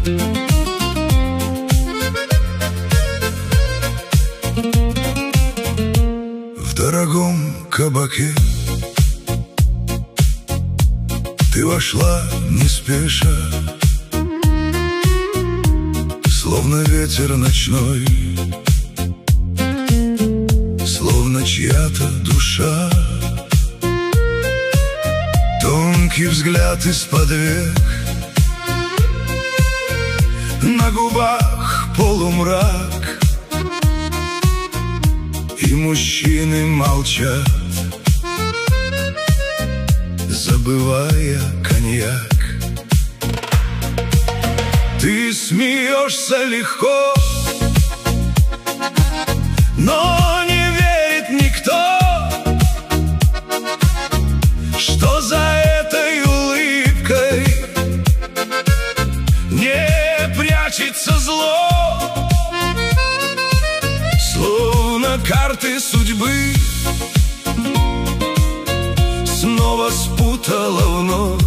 В дорогом кабаке ты вошла не спеша, словно ветер ночной, словно чья-то душа. Тонкий взгляд из-под век, на губах полумрак, и мужчины молчат, забывая коньяк. Ты смеешься легко, но не верит никто, что за этой улыбкой не прячется зло. Словно карты судьбы снова спутала вновь,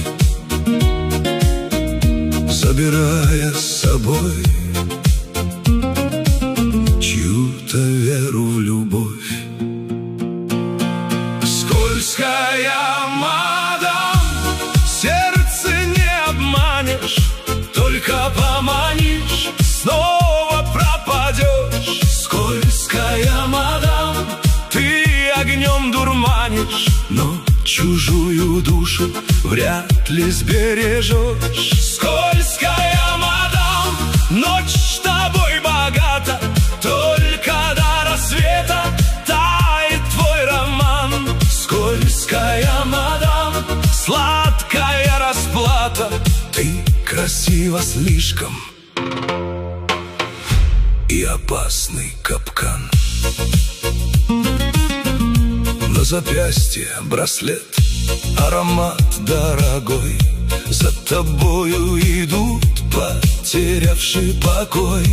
забирая с собой чью-то веру в любовь. Скользкая мадам, сердце не обманешь, только поманишь, снова пропадешь. Скользкая мадам, ты огнем дурманишь, но чужую душу вряд ли сбережешь. Скользкая мадам, ночь с тобой богата, только до рассвета тает твой роман. Скользкая мадам, сладкая расплата, ты красива слишком и опасный капкан. На запястье браслет, аромат дорогой, за тобою идут потерявший покой.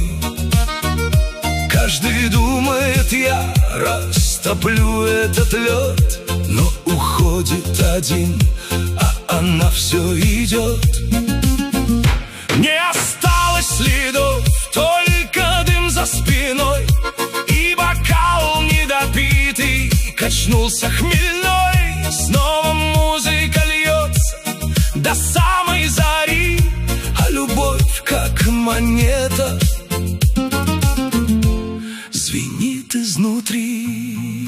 Каждый думает, я растоплю этот лед, но уходит один, а она все идет. Не осталось следов, только дым за спиной, и бокал недопитый качнулся хмельной. Снова музыка льется до самой зари, а любовь, как монета, звенит изнутри.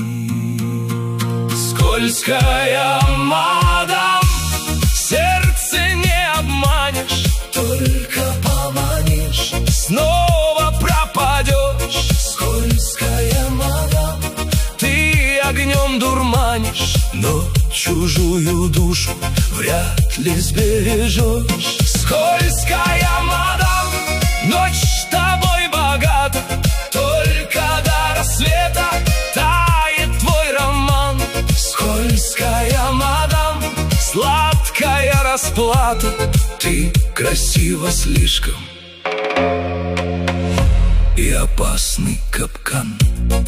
Скользкая мадам, сердце не обманешь, только поманишь, снова пропадешь. Скользкая мадам, ты огнем дурманишь, но чужую душу вряд ли сбережешь. Скользкая мадам, ночь с тобой богата, только до рассвета тает твой роман. Скользкая мадам, сладкая расплата, ты красива слишком и опасный капкан.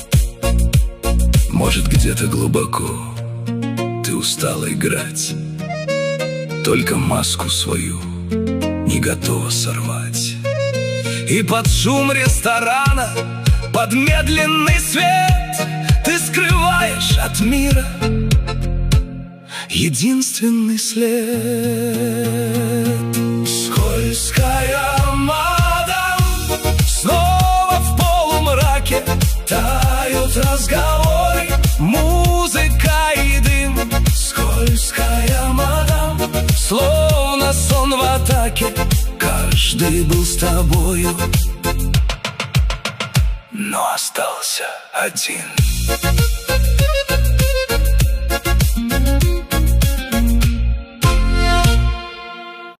Может, где-то глубоко ты устала играть, только маску свою не готова сорвать. И под шум ресторана, под медленный свет, ты скрываешь от мира единственный след. Скользкая мадам, снова в полумраке тают разговоры, музыка и дым. Скользкая мадам, словно сон в атаке, каждый был с тобою, но остался один.